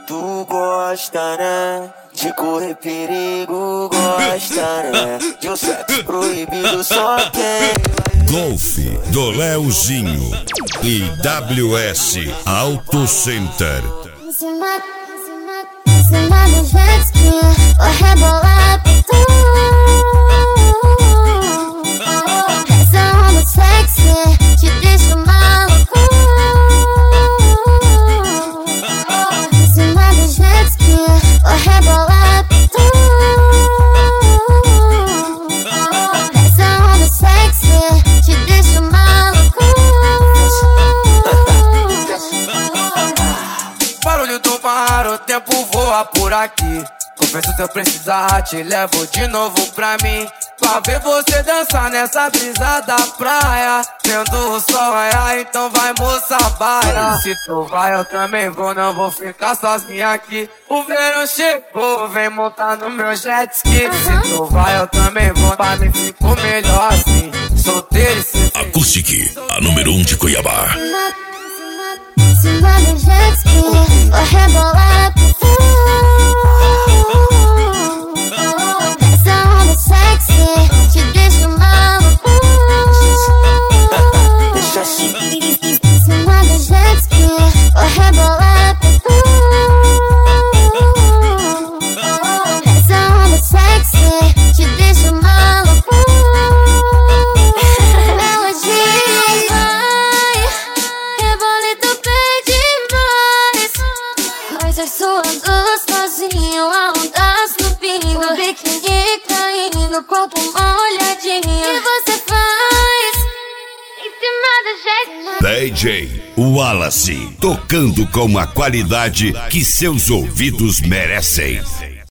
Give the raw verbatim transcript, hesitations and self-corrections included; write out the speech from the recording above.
Tu gosta, né? De correr perigo, gosta, né? De um sexo proibido só quem Golf do Leozinho e W S Auto Center. Em cima, em cima do jet ski, vou rebolar por tu. Essa onda sexy te deixa maluco. Em cima do jet ski, vou rebolar por tu. Essa onda sexy te deixa maluco. Barulho do mar, o tempo voa por aqui. Confesso se eu precisar, te levo de novo pra mim. Pra ver você dançar nessa brisa da praia. Vendo o sol raiar, então vai moça, baila. Se tu vai eu também vou, não vou ficar sozinha aqui. O verão chegou, vem montar no meu jet ski. Se tu vai eu também vou, pra mim ficou melhor assim. Solteiro e sem Acoustic, a número um de Cuiabá. Em cima do jet ski, vou rebolar por tu. Essa onda sexy te deixa maluco. deixa assim. Em cima do jet ski, vou rebolar por tu. Essa onda sexy te deixa maluco. Melodia vai, rebole do pé demais. Mas é sua gostosinho, ondas no pingo, biquíni caindo, corpo molhadinho. E você faz em cima do jet ski. D J Wallace, tocando com a qualidade que seus ouvidos merecem.